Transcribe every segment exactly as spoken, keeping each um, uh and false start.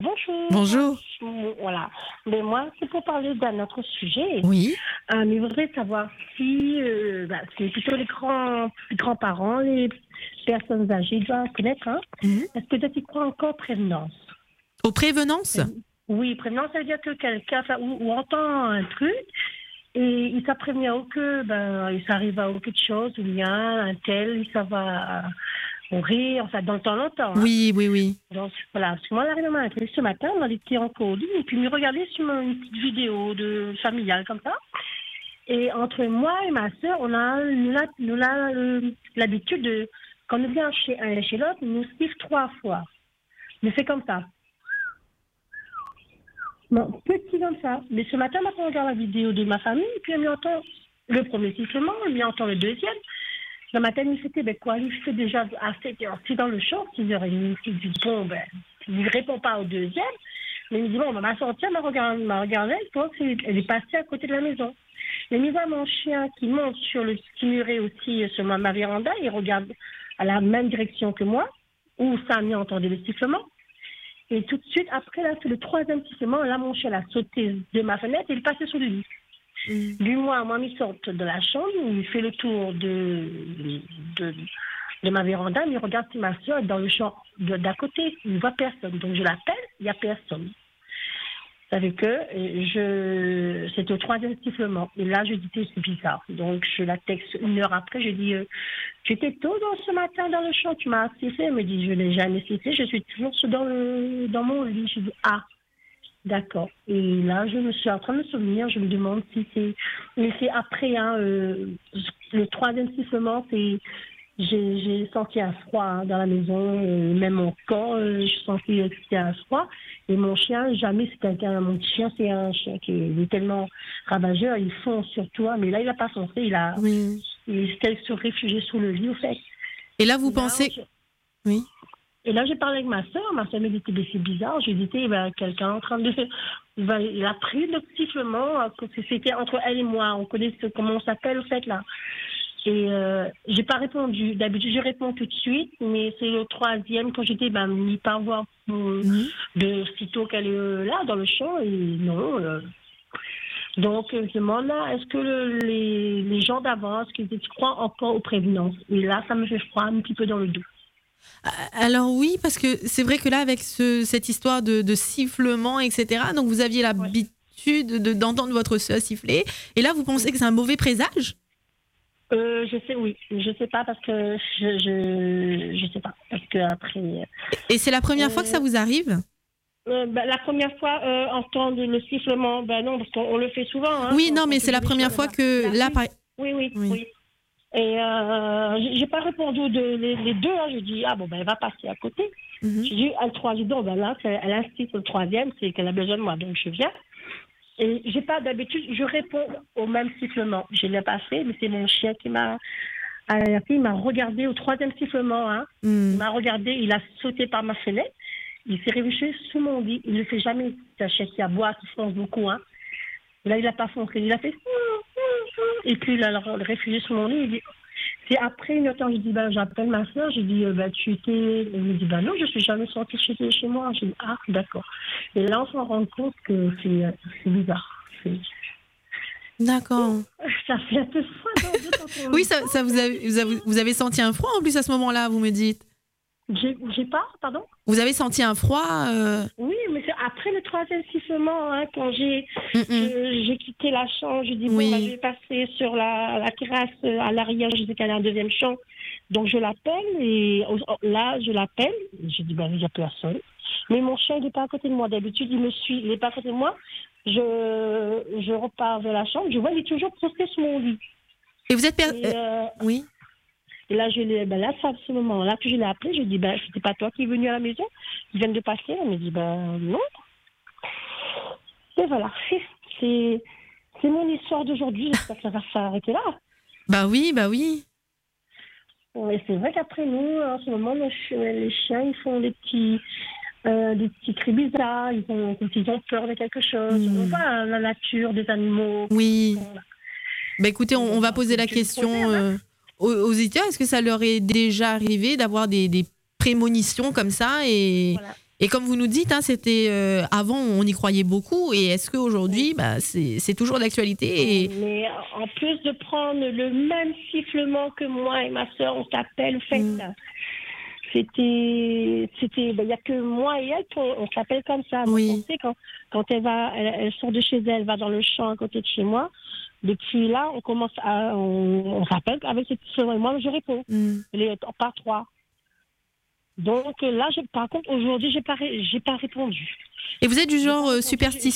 Bonjour. Bonjour. Voilà. Mais moi, c'est pour parler d'un autre sujet. Oui. Euh, mais je voudrais savoir si euh, bah, c'est plutôt les grands, les grands-parents, les personnes âgées doivent connaître. Hein. Mhm. Est-ce que tu crois encore en prévenance? Aux prévenances. Oui, prévenance, ça veut dire que quelqu'un enfin, ou, ou entend un truc et il t'a prévenu que ben, il s'arrive à quelque chose, ou bien un tel, ça va mourir, enfin, dans le temps longtemps. Hein. Oui, oui, oui. Donc, voilà, parce que moi, l'arrêt m'a appelé ce matin, on était encore au lit, et puis il me regardait sur une petite vidéo de familiale comme ça. Et entre moi et ma soeur, on a, nous a, nous a euh, l'habitude de, quand on vient chez un et chez l'autre, nous suivre trois fois. Mais c'est comme ça. Bon, petit comme ça. Mais ce matin, on regarde la vidéo de ma famille, et puis elle m'entend le premier sifflement, elle m'entend le deuxième. Dans ma tête, il c'était, ben quoi, il fait déjà assez, c'est dans le champ, six heures trente. Il dit, bon, ben, il ne répond pas au deuxième. Mais il me dit, bon, ben, ma sortie, elle m'a regardé, m'a regardé, je pense qu'elle est passée à côté de la maison. Mais il voit mon chien qui monte sur le petit muret aussi, sur ma, ma véranda, il regarde à la même direction que moi, où Samy entendait le sifflement. Et tout de suite, après, là, c'est le troisième sifflement, là, mon chien a sauté de ma fenêtre et il est passé sous le lit. Mmh. Lui, moi, moi, il sort de la chambre, il fait le tour de, de, de ma véranda, il regarde si ma soeur est dans le champ de, d'à côté, il ne voit personne. Donc, je l'appelle, il n'y a personne. Vous savez que je, c'est au troisième sifflement. Et là, je dis, c'est bizarre. Donc, je la texte une heure après, je dis, euh, tu étais tôt dans ce matin dans le champ, tu m'as sifflé. Elle me dit, je n'ai jamais sifflé, je suis toujours dans, le, dans mon lit. Je dis, ah. D'accord. Et là, je me suis en train de me souvenir, je me demande si c'est... Mais c'est après, hein, euh, le troisième sifflement, c'est... J'ai, j'ai senti un froid hein, dans la maison, euh, même mon corps, euh, je sentais que c'était un froid. Et mon chien, jamais c'est quelqu'un... Mon chien, c'est un chien qui est tellement ravageur, il fonce sur toi. Mais là, il n'a pas foncé, il a... Oui. Il s'est se réfugié sous le lit, au fait. Et là, vous Et pensez... Là, je... Oui. Et là, j'ai parlé avec ma soeur. Ma soeur m'a dit que c'est bizarre. J'ai dit, il y a quelqu'un en train de... Il, va... il a pris le sifflement. C'était entre elle et moi. On connaît ce... comment on s'appelle, au fait, là. Et euh, j'ai pas répondu. D'habitude, je réponds tout de suite. Mais c'est le troisième. Quand j'étais, ben, mis par voir euh, Mmh. de sitôt qu'elle est là, dans le champ. Et non. Euh... Donc, je me demande là, est-ce que le, les, les gens d'avance, qu'ils croient encore aux prévenances? Et là, ça me fait froid un petit peu dans le dos. Alors oui, parce que c'est vrai que là, avec ce, cette histoire de, de sifflement, et cetera, donc vous aviez l'habitude de, d'entendre votre soeur siffler, et là, vous pensez oui. que c'est un mauvais présage? euh, Je sais, oui. Je sais pas parce que je je, je sais pas. Parce que après... Et c'est la première euh, fois que ça vous arrive? euh, bah, La première fois, euh, entendre le sifflement, ben non, parce qu'on le fait souvent. Hein, oui, quand, non, quand mais c'est la première fois que... la, là, oui, par... oui, oui, oui. oui. Et euh, j'ai pas répondu de, les, les deux. Hein, j'ai dit, ah bon, ben elle va passer à côté. Mm-hmm. J'ai dit, elle troisième, donc ben là, elle insiste le troisième, c'est qu'elle a besoin de moi, donc je viens. Et j'ai pas d'habitude, je réponds au même sifflement. Je l'ai pas fait, mais c'est mon chien qui m'a, il m'a regardé au troisième sifflement. Hein. Mm. Il m'a regardé, il a sauté par ma fenêtre, il s'est réfugié sous mon lit. Il ne le fait jamais. C'est un chien qui aboie, qui fonce beaucoup. Hein. Là, il n'a pas foncé, il a fait. Et puis il a réfugié sous mon lit. Il dit, c'est après une heure, je dis, ben, j'appelle ma soeur, je dis, ben, tu étais. Elle me dit, ben non, je ne suis jamais sortie chez, chez moi. Je dis, ah, d'accord. Et là, on se rend compte que c'est, c'est bizarre. C'est... D'accord. Ça fait un peu froid dans le dos. Oui, ça, ça vous, avez, vous, avez, vous avez senti un froid en plus à ce moment-là, vous me dites? J'ai, j'ai pas, pardon? Vous avez senti un froid euh... Oui, mais c'est après le troisième sifflement, hein, quand j'ai, je, j'ai quitté la chambre, j'ai dit, oui. bon, bah, je vais passer sur la, la terrasse à l'arrière, je sais qu'elle a un deuxième champ. Donc, je l'appelle, et là, je l'appelle, je dis, ben, il n'y a personne. Mais mon chien, il n'est pas à côté de moi. D'habitude, il me suit, il n'est pas à côté de moi. Je, je repars vers la chambre, je vois, il est toujours posté sur mon lit. Et vous êtes... Per... Et, euh, oui. Et là, je l'ai, ben là, c'est à ce moment-là que je l'ai appelé. Je lui ai dit, ben, c'était pas toi qui es venu à la maison. Ils viennent de passer. Elle me dit, ben, non. Et voilà. C'est, c'est, c'est mon histoire d'aujourd'hui. J'espère que ça va s'arrêter là. Bah oui, bah oui. Et c'est vrai qu'après nous, en ce moment, les chiens, ils font des petits, euh, des petits cris bizarres. Ils ont, ils ont peur de quelque chose. Mmh. On voit la nature des animaux. Oui. Bah écoutez, on, on va poser la question... Euh... aux auditeurs, est-ce que ça leur est déjà arrivé d'avoir des, des prémonitions comme ça et, voilà. Et comme vous nous dites, hein, c'était euh, avant on y croyait beaucoup. Et est-ce qu'aujourd'hui, bah, c'est, c'est toujours d'actualité et... Mais en plus de prendre le même sifflement que moi et ma soeur, on s'appelle au fait. Mm. C'était, c'était, il ben, n'y a que moi et elle, on, on s'appelle comme ça. Donc, oui. on sait quand, quand elle va, elle, elle sort de chez elle, elle va dans le champ à côté de chez moi. Depuis là, on commence à, on, on s'appelle avec cette sifflement. Et moi, je réponds. Mm. Les, par trois. Donc là, je, par contre, aujourd'hui, j'ai pas, j'ai pas répondu. Et vous êtes du genre euh, superstitieuse ?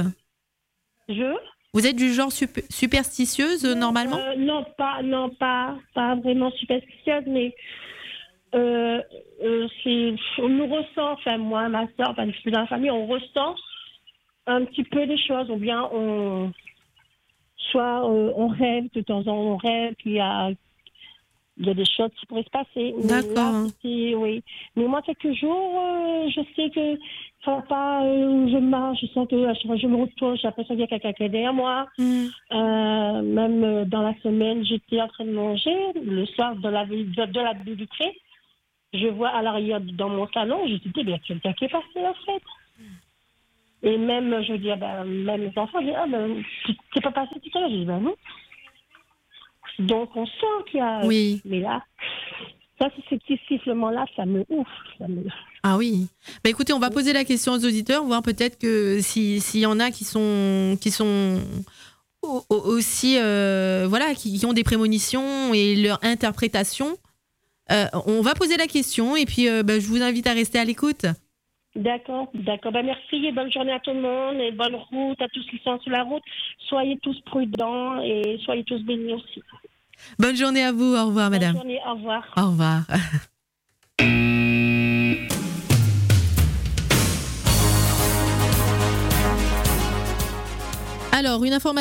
Je Vous êtes du genre super, superstitieuse non, normalement ? euh, Non, pas, non, pas, pas vraiment superstitieuse, mais euh, euh, c'est, on nous ressent, enfin moi, ma soeur, enfin dans la famille, on ressent un petit peu des choses, ou bien on, soit euh, on rêve de temps en temps, on rêve qu'il y a Il y a des choses qui pourraient se passer. D'accord. Mais là, c'était, oui. Mais moi, quelques jours, euh, je sais que enfin, pas, euh, je marche, je sens que je me retourne, j'ai l'impression qu'il y a quelqu'un qui est derrière moi. Mm. Euh, même dans la semaine, j'étais en train de manger. Le soir, de la, de, de la bibliothèque, je vois à l'arrière, dans mon salon, je me dis, il y a quelqu'un qui est passé, en fait. Et même, je veux dire, ben, même les enfants, je dis, ah, ben, tu t'es pas passé tout à l'heure? Je dis, ben non. Donc, on sent qu'il y a... Oui. Mais là, ça, ces petits sifflements-là, ça me ouf. Ça me... Ah oui. Bah, écoutez, on va poser la question aux auditeurs, voir peut-être que si, s'il y en a qui sont, qui sont aussi... Euh, voilà, qui, qui ont des prémonitions et leur interprétation. Euh, on va poser la question et puis euh, bah, je vous invite à rester à l'écoute. D'accord, d'accord. Ben merci et bonne journée à tout le monde et bonne route à tous qui sont sur la route. Soyez tous prudents et soyez tous bénis aussi. Bonne journée à vous. Au revoir, madame. Bonne journée, au revoir. Au revoir. Alors, une information.